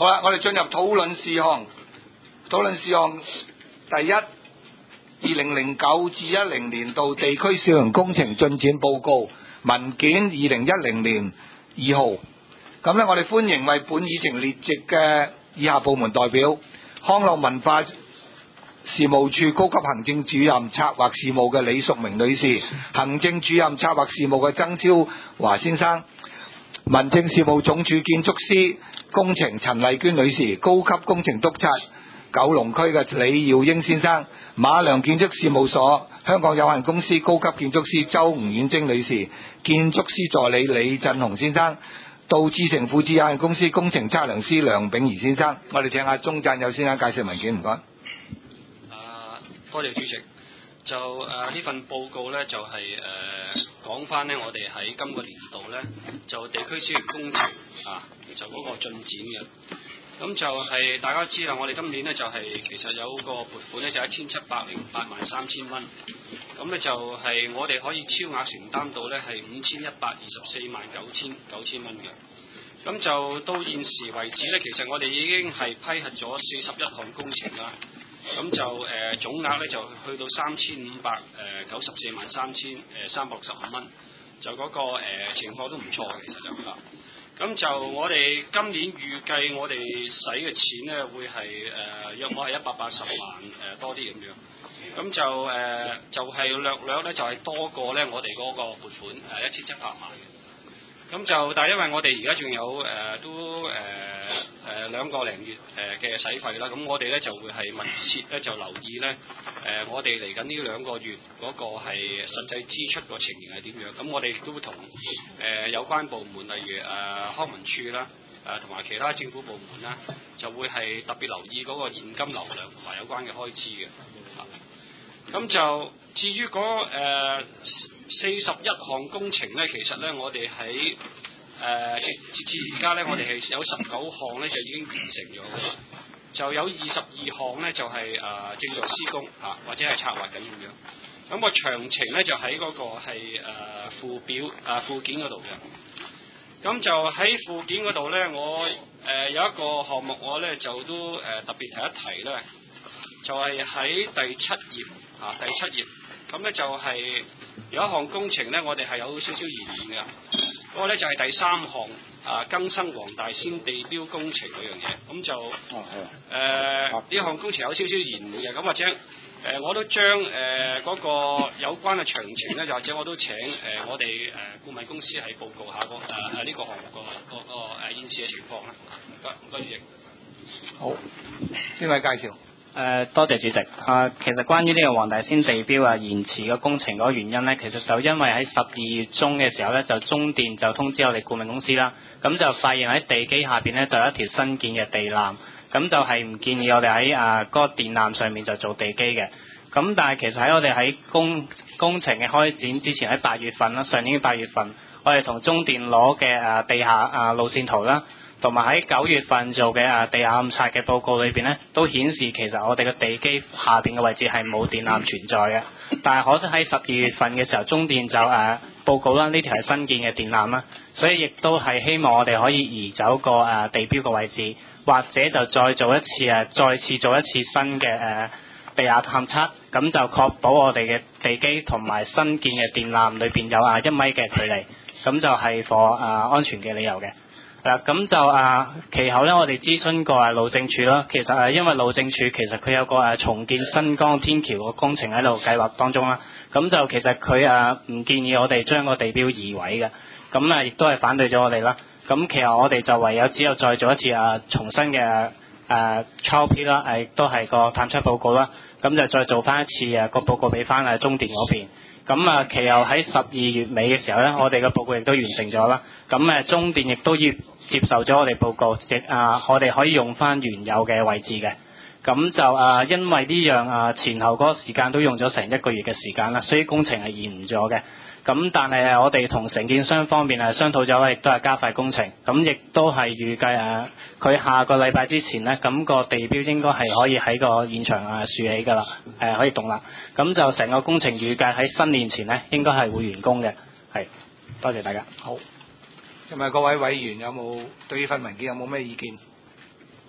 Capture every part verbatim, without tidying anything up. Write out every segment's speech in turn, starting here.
好啦，我哋進入討論事項。討論事項第一，二零零九至一零年度地區小型工程進展報告文件二零一零年二號。咁咧，我哋歡迎為本議程列席嘅以下部門代表：康樂文化事務處高級行政主任策劃事務嘅李淑明女士，行政主任策劃事務嘅曾超華先生，民政事務總署建築師工程陳麗娟女士，高級工程督察九龍區嘅李耀英先生，馬良建築事務所香港有限公司高級建築師周吳婉貞女士，建築師助理李振雄先生，道志成富智有限公司工程測量師梁炳儀先生。我哋請阿鐘贊友先生介紹文件，唔該。 啊，多謝主席。就誒呢、呃、份報告咧，就係誒講翻咧，我哋喺今個年度咧，就地區小型工程啊，就嗰個進展嘅。咁就係、是、大家知啦，我哋今年咧就係、是、其實有個撥款咧就一千七百零八萬三千蚊。咁咧就係我哋可以超額承擔到咧係五千一百二十四萬九千九千蚊嘅。咁就到現時為止咧，其實我哋已經係批核咗四十一項工程啦。咁就誒、呃、總額咧就去到三千五百誒九十四萬三千誒三百六十五蚊。就嗰、那個、呃、情況都唔錯嘅，其實就嚇。咁就我哋今年預計我哋使嘅錢咧會係誒、呃、約莫係一百八十萬誒、呃、多啲咁樣。咁就誒、呃、就係、是、略略咧就係、是、多過咧我哋嗰個撥款誒一千七百萬嘅。咁就但係因為我哋而家仲有誒、呃、都誒誒、呃、兩個零月誒嘅使費啦，咁我哋咧就會係密切咧就留意咧誒、呃、我哋嚟緊呢兩個月嗰個係實際支出個情形係點樣。咁我哋都同誒、呃、有關部門，例如誒、呃、康文署啦，誒同埋其他政府部門啦，就會係特別留意嗰個現金流量同埋有關嘅開支嘅。咁就至於嗰誒四十一項工程咧，其實咧我哋喺誒直截至而家咧，我哋係有十九項咧就已經完成咗嘅，就有二十二項咧就係、是、誒、呃、正在施工嚇、啊，或者係策劃緊咁樣。咁、那個詳情咧就喺嗰個係誒、呃、附表啊附件嗰度嘅。咁就喺附件嗰度咧，我誒、呃、有一個項目我咧就都誒、呃、特別提一提咧，就係、是、喺第七頁。啊，第七頁，咁咧就係有一項工程咧，我哋係有少少延誤嘅。嗰個咧就係第三項啊，更新黃大仙地標工程嗰樣嘢。咁就誒呢項工程有少少延誤嘅。咁或者誒、呃、我都將誒嗰個有關嘅詳情咧，就或者我都請誒、呃、我哋誒、呃、顧問公司係報告下個誒誒呢個項目個個個誒現時嘅情況啦。唔該，唔該主席。 好，邊位介紹？ 誒、呃、多謝主席。啊、呃，其實關於呢個黃大仙地標啊延遲嘅工程嗰個原因呢，其實就因為喺十二月中嘅時候呢，就中電就通知我哋顧問公司啦，咁就發現喺地基下邊呢，就有一條新建嘅地纜，咁就係唔建議我哋喺啊嗰個電纜上面就做地基嘅。咁但係其實喺我哋喺工工程嘅開展之前，喺八月份啦，上年嘅八月份，我哋同中電攞嘅誒地下啊路線圖啦，同埋喺九月份做嘅誒地下暗測嘅報告裏邊咧，都顯示其實我哋嘅地基下邊嘅位置係冇電纜存在嘅。但係可惜喺十二月份嘅時候，中電就誒、呃、報告啦，呢條係新建嘅電纜啦，所以亦都係希望我哋可以移走個誒、呃、地標嘅位置，或者就再做一次誒、呃，再次做一次新嘅誒、呃、地下探測，咁就確保我哋嘅地基同埋新建嘅電纜裏邊有啊一米嘅距離，咁就係 for 誒安全嘅理由嘅。嗱，咁就啊，其後咧，我哋諮詢過啊路政署啦。其實誒，因為路政署其實佢有個誒重建新江天橋個工程喺度計劃當中啦。咁就其實佢誒唔建議我哋將個地標移位嘅。咁啊，亦都係反對咗我哋啦。咁其實我哋就唯有只有再做一次啊重新嘅誒 trial P 啦，誒亦都係個探測報告啦。咁就再做翻一次誒個報告俾翻啊中電嗰邊。咁啊，其後喺十二月尾嘅時候咧，我哋嘅報告亦都完成咗啦。咁誒，中電亦都要接受咗我哋報告，亦啊，我哋可以用翻原有嘅位置嘅。咁就啊，因為呢樣啊前後嗰個時間都用咗成一個月嘅時間啦，所以工程係延誤咗嘅。咁但係我哋同承建商方面係商討咗，亦都係加快工程。咁亦都係預計誒，佢下個禮拜之前呢，咁個地標應該係可以喺個現場啊豎起㗎啦，誒可以動啦。咁就成個工程預計喺新年前呢，應該係會完工嘅。係，多謝大家。 好，咁啊各位委員有冇對呢份文件有冇咩意見？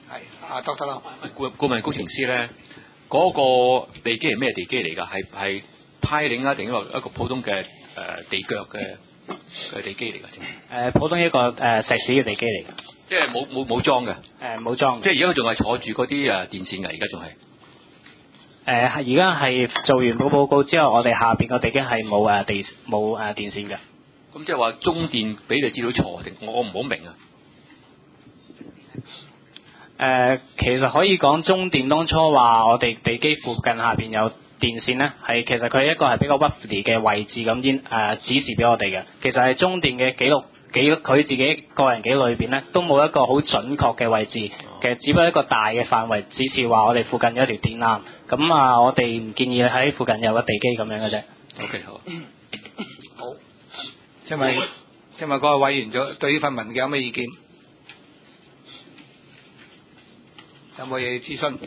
係啊，doctor啦， 顧顧問工程師咧，嗰、個地基係咩地基嚟㗎？係係 piling 啊，定一個一個普通嘅誒、呃、地腳嘅嘅地基嚟㗎？ 誒、呃，普通一個誒、呃、石屎嘅地基嚟嘅。 即係冇冇冇裝嘅。 誒冇裝。 即係而家佢仲係坐住嗰啲誒電線㗎，而家仲係。 誒而家係做完個報告之後，我哋下邊個地基係冇誒地冇誒電線嘅。 咁即係話中電俾你資料錯定？我我唔好明啊。 誒、呃，其實可以講中電當初話我哋地基附近下邊有電線咧，係其實佢一個係比較 roughly 嘅位置咁先誒指示俾我哋嘅。其實係中電嘅記錄記佢自己個人記錄裏邊咧，都冇一個好準確嘅位置。其實只不過一個大嘅範圍指示話我哋附近有一條電纜。咁啊，我哋唔建議喺附近有個地基咁樣嘅啫。 OK 好。 好。請問請問各位委員咗對呢份文件有咩意見？有冇嘢諮詢？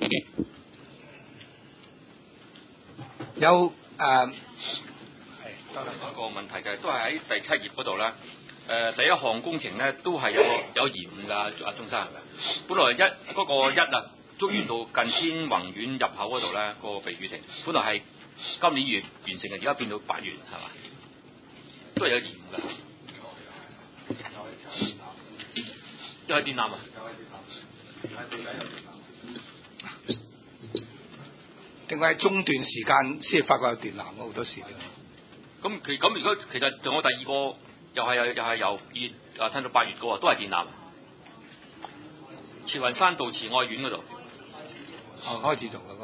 有誒，係多一個問題嘅，都係喺第七頁嗰度咧。誒、呃，第一項工程咧都係有個有延誤㗎，阿鍾生。本來一嗰、那個一啊，竹園道近天宏苑入口嗰度咧，個避雨亭，本來係今年月完成嘅，而家變到八月係嘛？都係有延誤㗎。又係電纜啊！ 定係中段時間先發覺有電纜咯，好多時。 咁其咁如果其實仲有第二個，又係又係由二月啊褪到八月嘅喎，都係電纜。慈雲山道慈愛苑嗰度， 哦開始做啦咁。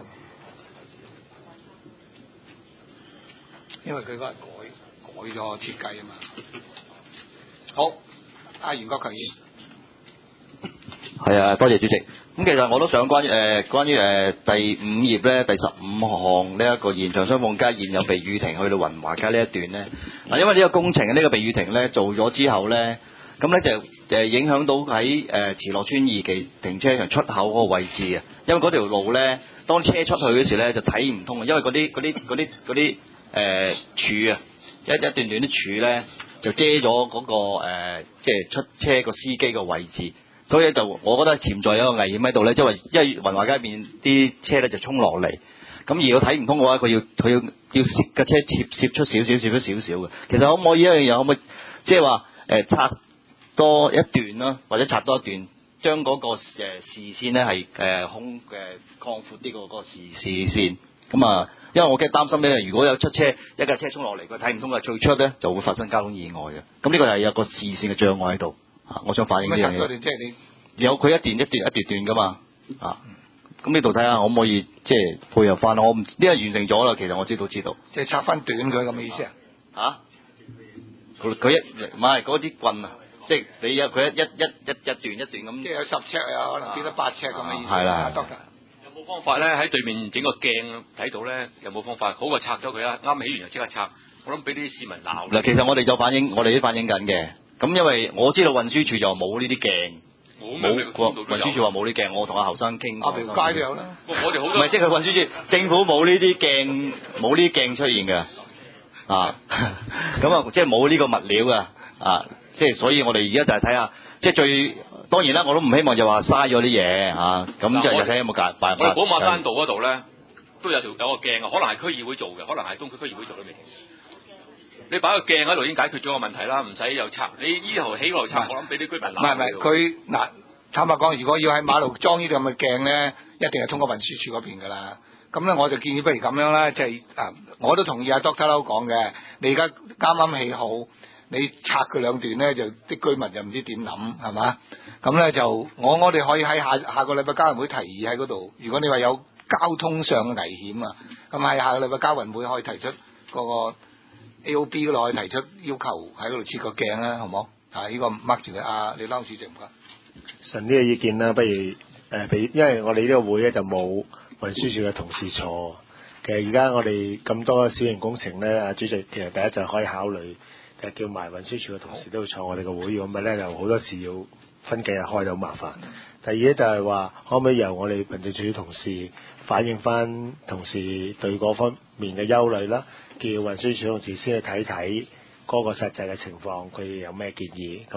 因為佢嗰日改改咗設計啊嘛。好，阿袁國強議員。 係啊，多謝主席。咁其實我都想關於誒、呃、關於誒、呃、第五頁咧第十五項呢一個延長雙鳳街現有避雨亭去到雲華街呢一段咧，嗱因為呢個工程呢、呢個避雨亭咧做咗之後咧，咁咧就誒影響到喺誒慈樂村二期停車場出口嗰個位置啊，因為嗰條路咧當車出去嗰時咧就睇唔通啊，因為嗰啲嗰啲嗰啲嗰啲誒柱啊一一段段啲柱咧就遮咗嗰、嗰個即係、呃、出車個司機個位置。所以就我覺得潛在有一個危險喺度咧，即係因為雲華街邊啲車咧就衝落嚟，咁而佢睇唔通嘅話，佢要佢要要攝架車攝攝出少少攝出少少嘅。其實可唔可以一樣嘢可唔可以即係話誒拆多一段啦，或者拆多一段，將嗰個誒視線咧係誒空誒擴闊啲個嗰個視視線咁啊？因為我驚擔心咧，如果有出車一架車衝落嚟，佢睇唔通嘅最出咧就會發生交通意外嘅。咁呢個係有個視線嘅障礙喺度。啊！我想反映呢樣嘢。即係你有佢一段一段一段段噶嘛？啊！咁呢度睇下可唔可以即係配合翻？我唔呢個完成咗啦，其實我知道知道。 即係拆翻短佢咁嘅意思啊？ 嚇！佢佢一唔係嗰啲棍啊，即係你有佢一一一一一段一段咁。即係有十尺啊，可能變得八尺咁嘅意思。係啦。得㗎。 有冇方法咧？喺對面整個鏡睇到咧？有冇方法？好過拆咗佢啦！啱起完就即刻拆。我諗俾啲市民鬧。 嗱，其實我哋就反映，我哋都反映緊嘅。咁因為我知道運輸署就冇呢啲鏡，冇運輸署話冇呢啲鏡，我同阿後生傾。 阿條街都有啦。 我哋好唔係即係佢運輸署政府冇呢啲鏡，冇呢啲鏡出現嘅，啊，咁啊即係冇呢個物料嘅，啊，即係所以我哋而家就係睇下，即係最當然啦，我都唔希望就話嘥咗啲嘢嚇，咁就睇下有冇辦法。 我哋寶馬山道嗰度咧都有條有個鏡啊，可能係區議會做嘅，可能係東區區議會做都未定。你擺個鏡喺度已經解決咗個問題啦，唔使又拆。你依頭起落拆，我諗俾啲居民鬧。唔係唔係，佢嗱坦白講，如果要喺馬路裝呢啲咁嘅鏡咧，一定係通過運輸署嗰邊㗎啦。咁咧我就建議不如咁樣啦，即係啊，我都同意阿 Doctor Lau 講嘅。你而家啱啱起好，你拆佢兩段咧，就啲居民就唔知點諗係嘛？咁咧就我我哋可以喺下下個禮拜交運會提議喺嗰度。如果你話有交通上嘅危險啊，咁喺下個禮拜交運會可以提出嗰個。A O B 嗰度可以提出要求喺嗰度設個鏡啦，好唔好？啊，呢個 mark 住佢啊，你撈主席唔該。 純呢個意見啦，不如誒俾、呃，因為我哋呢個會咧就冇運輸署嘅同事坐。其實而家我哋咁多小型工程咧，啊主席其實第一就可以考慮，就叫埋運輸署嘅同事都要坐我哋個會，咁咪咧就好多時要分幾日開就好麻煩。第二咧就係話，可唔可以由我哋民政處同事反映翻同事對嗰方面嘅憂慮啦？叫運輸署同事先去睇睇嗰個實際嘅情況，佢有咩建議？咁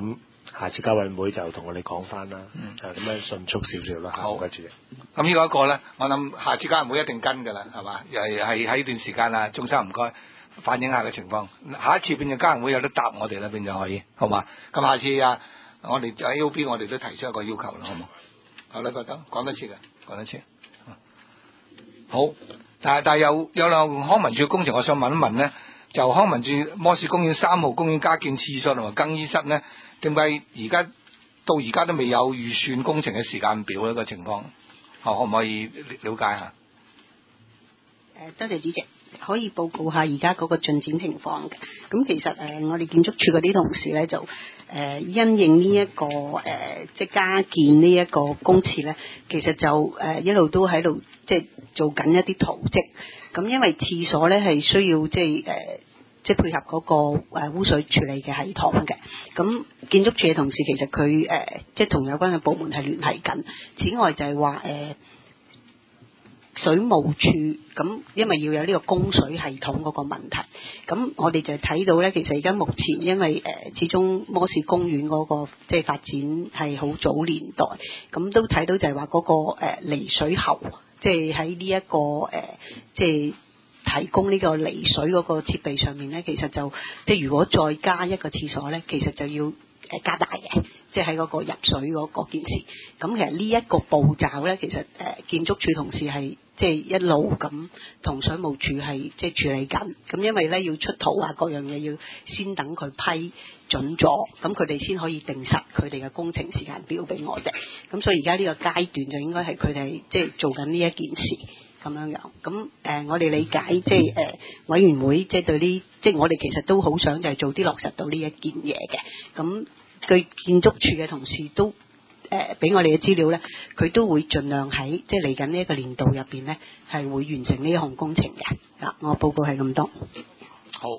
下次交委會就同我哋講翻啦， 嗯就咁樣迅速少少啦。 好唔該主席。 咁呢個一個咧，我諗下次交委會一定跟㗎啦，係嘛？又係係喺呢段時間啊，中生唔該反映下嘅情況。下一次變咗交委會有得答我哋啦，變咗可以，好嘛？咁下次啊，我哋喺 U B 我哋都提出一個要求啦，好冇？好啦，覺得講多次嘅，講多次。好，但係但係有有兩項康文署嘅工程，我想問一問咧，就康文署摩士公園三號公園加建廁所同埋更衣室咧，點解而家到而家都未有預算工程嘅時間表呢個情況？可唔可以了解下？ 誒，多謝主席，可以報告下而家嗰個進展情況嘅。咁其實誒、呃，我哋建築署嗰啲同事咧就誒、呃、因應呢、這、一個誒、呃、即係加建呢一個公廁咧，其實就誒、呃、一路都喺度即係做緊一啲圖則。咁因為廁所咧係需要即係誒。呃即係配合嗰個誒污水處理嘅系統嘅，咁建築署嘅同事其實佢誒、呃、即係同有關嘅部門係聯繫緊。此外就係話誒水務署咁，因為要有呢個供水系統嗰個問題，咁我哋就睇到咧，其實而家目前因為誒、呃、始終摩士公園嗰、那個即係發展係好早年代，咁都睇到就係話嗰個誒離、呃、水喉，即係喺呢一個誒、呃、即係。提供呢個離水嗰個設備上面咧，其實就即係如果再加一個廁所咧，其實就要誒加大嘅，即係喺嗰個入水嗰嗰件事。咁其實呢一個步驟咧，其實誒、呃、建築署同事係即係一路咁同水務署係即係處理緊。咁因為咧要出圖啊，各樣嘢要先等佢批准咗，咁佢哋先可以定實佢哋嘅工程時間表俾我哋。咁所以而家呢個階段就應該係佢哋即係做緊呢一件事。咁樣樣，咁誒、呃，我哋理解即係誒、呃、委員會即係對呢，即係我哋其實都好想就係做啲落實到呢一件嘢嘅。咁據建築署嘅同事都誒俾、呃、我哋嘅資料咧，佢都會盡量喺即係嚟緊呢一個年度入邊咧，係會完成呢一項工程嘅。嗱，我報告係咁多。 好。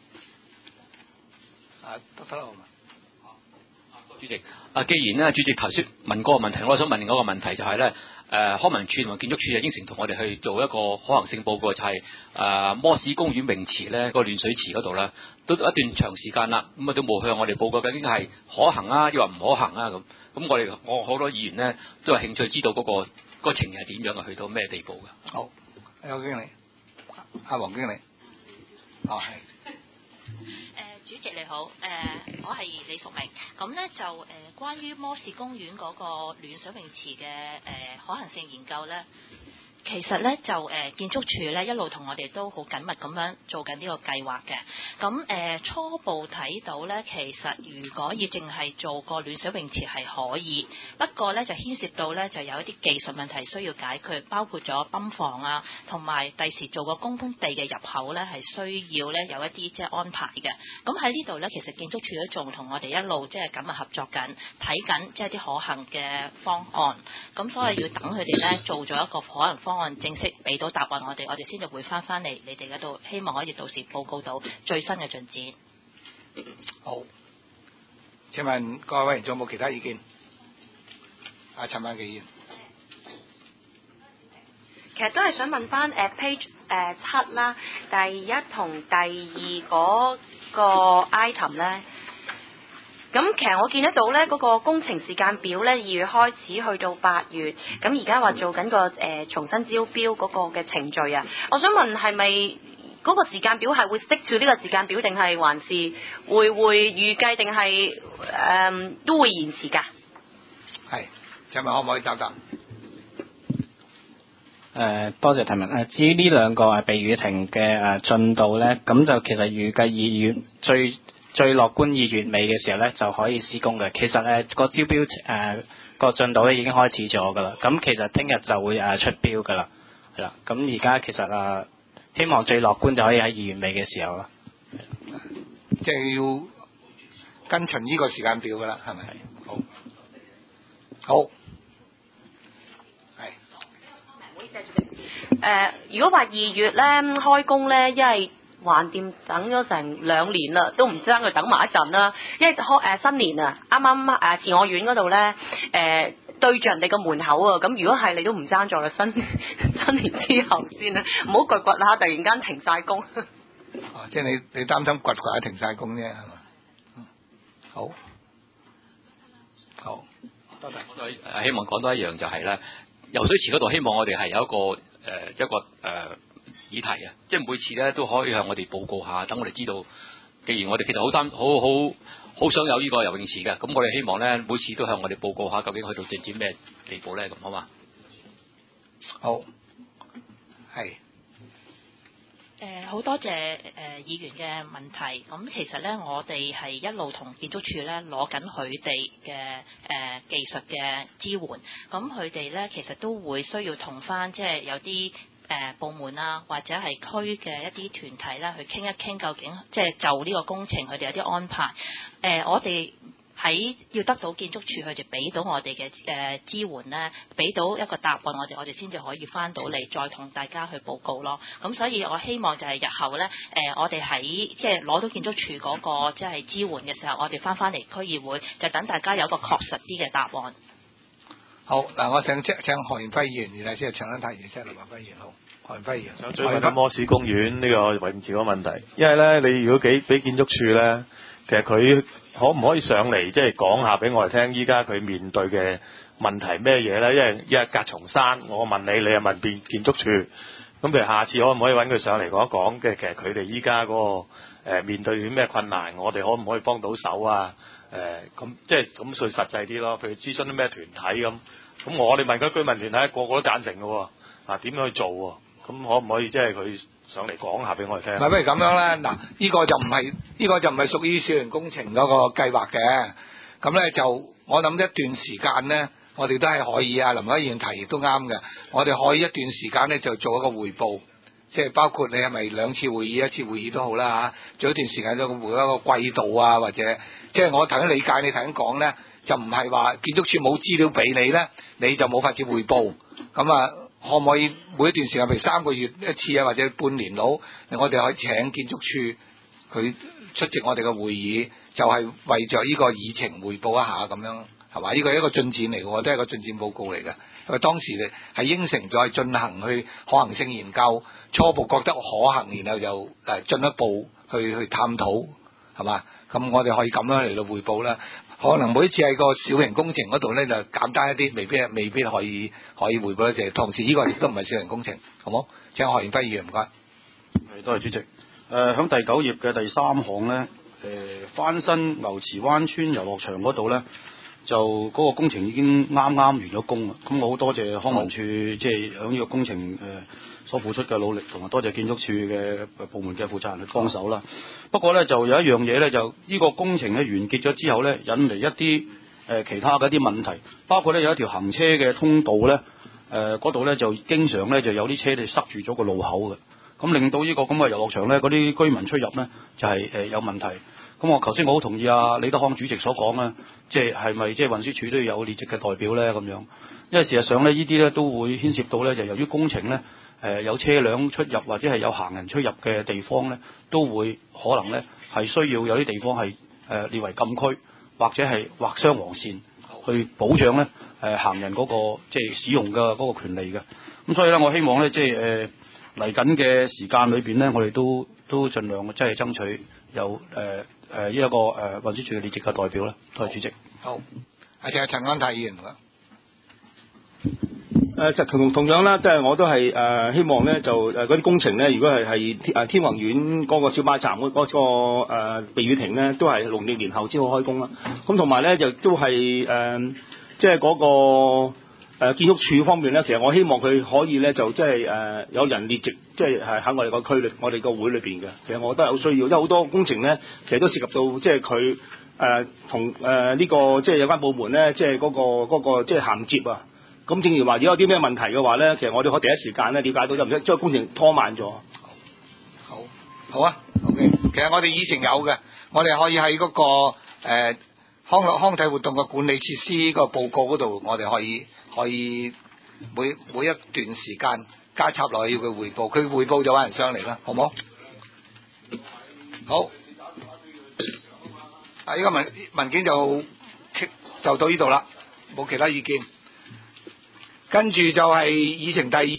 啊，得得啦，好嘛。 主席，啊，既然咧主席頭先問嗰個問題，我想問另一個問題就係、是、咧。誒、呃、康文署同埋建築署就應承同我哋去做一個可行性報告，就係、是、誒、呃、摩士公園泳池咧、那個暖水池嗰度咧，都一段長時間啦，咁啊都冇向我哋報告究竟係可行啊，抑或唔可行啊咁。咁我哋我好多議員咧都有興趣知道嗰、那個嗰、那個情形係點樣嘅，去到咩地步嘅？ 好，有經理，阿黃經理，哦係。 主席你好，誒、呃、我係李淑明，咁咧就誒、呃、關於摩士公園嗰個暖水泳池嘅誒、呃、可行性研究咧。其實咧就誒、呃、建築署咧一路同我哋都好緊密咁樣做緊呢個計劃嘅，咁誒、呃、初步睇到咧，其實如果要淨係做個暖水泳池係可以，不過咧就牽涉到咧就有一啲技術問題需要解決，包括咗泵房啊，同埋第時做個公眾地嘅入口咧係需要咧有一啲即係安排嘅。咁喺呢度咧，其實建築署都仲同我哋一路即係緊密合作緊，睇緊即係啲可行嘅方案。咁所以要等佢哋咧做咗一個可能方案。按正式俾到答案我哋，我哋先就會翻翻嚟你哋嗰度，希望可以到時報告到最新嘅進展。 好，請問各位委員仲有冇其他意見？阿陳曼琪議員， 其實都係想問翻誒 page 誒七啦，第一同第二嗰個 item 咧。咁其實我見得到咧，嗰個工程時間表咧，二月開始去到八月，咁而家話做緊個誒、呃、重新招標嗰個嘅程序啊，我想問係咪嗰個時間表係會 stick to 呢個時間表，定係還是會會預計定係誒都會延遲㗎？ 係，請問可唔可以答答？誒、 呃，多謝提問。誒，至於呢兩個誒避雨亭嘅誒進度咧，咁就其實預計二月最最樂觀二月尾嘅時候咧就可以施工嘅。其實誒、呃、個招標誒個進度咧已經開始咗噶啦。咁其實聽日就會誒、呃、出標噶啦，係啦。咁而家其實誒、呃、希望最樂觀就可以喺二月尾嘅時候啦。 即係要跟循呢個時間表噶啦，係咪？好，好，係。 誒、呃，如果話二月咧開工咧，因為橫掂等咗成兩年啦，都唔知佢等埋一陣啦。因為開誒、呃、新年啊，啱啱誒慈愛苑嗰度咧，誒、呃、對住人哋個門口啊，咁如果係你都唔爭在啦，新新年之後先啦，唔好掘掘下，突然間停晒工。 哦，即係你你擔心掘掘下停晒工啫，係嘛？嗯，好。 好，多謝。 我都係希望講多一樣就係咧，游水池嗰度希望我哋係有一個誒、呃、一個誒、呃、議題啊，即係每次咧都可以向我哋報告下，等我哋知道。既然我哋其實好擔好好好想有呢個游泳池嘅，咁我哋希望咧每次都向我哋報告下，究竟去到進展咩地步咧？咁好嘛？ 好，係。 誒好、呃、多謝誒、呃、議員嘅問題，咁其實咧我哋係一路同建築署咧攞緊佢哋嘅誒技術嘅支援，咁佢哋咧其實都會需要同翻即係有啲誒、呃、部門啊，或者係區嘅一啲團體啦去傾一傾，究竟即係就呢個工程佢哋有啲安排，誒、呃、我哋。喺要得到建築署佢哋俾到我哋嘅誒支援咧，俾到一個答案，我哋我哋先至可以翻到嚟，再同大家去報告咯。咁所以我希望就係日後咧，誒、呃、我哋喺即係攞到建築署嗰個即係支援嘅時候，我哋翻翻嚟區議會，就等大家有個確實啲嘅答案。 好嗱，我想請請何賢輝議員，然後先係長安太議員，林文輝議員，好，何賢輝議員。 想追問下摩士公園呢個泳池嗰個問題，因為咧你如果俾俾建築署咧，其實佢可唔可以上嚟即係講下俾我哋聽，依家佢面對嘅問題咩嘢咧？因為一隔重山，我問你，你又問建建築署，咁譬如下次可唔可以揾佢上嚟講一講嘅？其實佢哋依家嗰個、呃、面對啲咩困難，我哋可唔可以幫到手啊？誒、呃、咁即係咁最實際啲咯。譬如諮詢啲咩團體咁，咁我哋問嗰居民團體個個都贊成嘅喎，啊點樣去做喎？咁可唔可以即係佢上嚟講下俾我哋聽？ 嗱，不如咁樣啦，嗱，呢個就唔係呢個就唔係屬於小型工程嗰個計劃嘅，咁咧就我諗一段時間咧，我哋都係可以啊。林偉議員提亦都啱嘅，我哋可以一段時間咧就做一個匯報，即係包括你係咪兩次會議、一次會議都好啦嚇，做一段時間都會一個季度啊，或者即係我頭先理解你頭先講咧，就唔係話建築署冇資料俾你咧，你就冇法子匯報咁啊。可唔可以每一段時間，譬如三個月一次啊，或者半年佬，我哋可以請建築署佢出席我哋嘅會議，就係、是、為着呢個議程匯報一下咁樣，係嘛？呢個係一個進展嚟嘅，都係一個進展報告嚟嘅。因為當時你係應承咗進行去可行性研究，初步覺得可行，然後就誒進一步去去探討，係嘛？咁我哋可以咁樣嚟到匯報啦。可能每一次喺個小型工程嗰度咧就簡單一啲，未必未必可以可以匯報得就係同時呢個亦都唔係小型工程，好冇？請何賢輝議員唔該。 係，多謝主席。誒、呃，喺第九頁嘅第三項咧，誒、呃、翻新牛池灣村遊樂場嗰度咧，就嗰個工程已經啱啱完咗工啦。咁我好多謝康文署，即係喺呢個工程誒、呃、所付出嘅努力，同埋多謝建築署嘅部門嘅負責人去幫手啦。不過咧，就有一樣嘢咧，就呢個工程咧完結咗之後咧，引嚟一啲誒、呃、其他嘅一啲問題，包括咧有一條行車嘅通道咧，誒嗰度咧就經常咧就有啲車咧塞住咗個路口嘅，咁令到呢個咁嘅遊樂場咧嗰啲居民出入咧就係、是、誒、呃、有問題。咁我頭先我好同意啊李德康主席所講啊，即係係咪即係運輸署都要有列席嘅代表咧咁樣？因為事實上咧呢啲咧都會牽涉到咧，就由於工程咧。誒、呃、有車輛出入或者係有行人出入嘅地方咧，都會可能咧係需要有啲地方係誒、呃、列為禁區，或者係劃雙黃線去保障咧誒、呃、行人嗰、那個即係使用嘅嗰個權利嘅。咁所以咧，我希望咧即係誒嚟緊嘅時間裏邊咧，我哋都都盡量即係爭取有誒誒呢一個誒運輸署嘅列席嘅代表啦。多謝主席。 好，阿謝陳安泰議員啦。 誒就同同樣啦，即係我都係誒、呃、希望咧，就誒嗰啲工程咧，如果係係誒天宏苑嗰個小巴站嗰、那、嗰個誒、呃、避雨亭咧，都係農曆年後先好開工啦。咁同埋咧就都係誒，即係嗰個、呃、建築署方面咧，其實我希望佢可以咧就即係誒有人列席，即係係喺我哋個區裏，我哋個會裏邊嘅。其實我覺得好需要，因為好多工程咧，其實都涉及到即係佢誒同誒呢個即係有關部門咧，即係嗰個嗰、那個即係銜接啊。咁正如話，如果有啲咩問題嘅話咧，其實我哋可以第一時間咧了解到，就唔使將工程拖慢咗。 好，好啊 ，OK。其實我哋以前有嘅，我哋可以喺嗰、那個誒、呃、康樂康體活動嘅管理設施個報告嗰度，我哋可以可以每每一段時間加插落去要佢匯報，佢匯報就揾人上嚟啦，好唔好？好。啊，呢個文文件就就到呢度啦，冇其他意見。跟住就係議程第二。